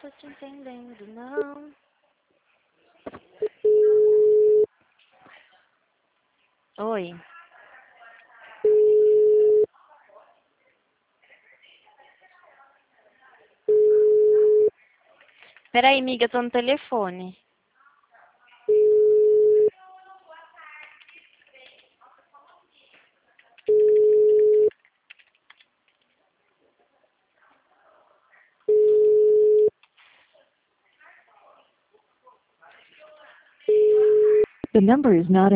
tô te entendendo, não. Oi. Peraí, amiga, eu tô no telefone. The number is not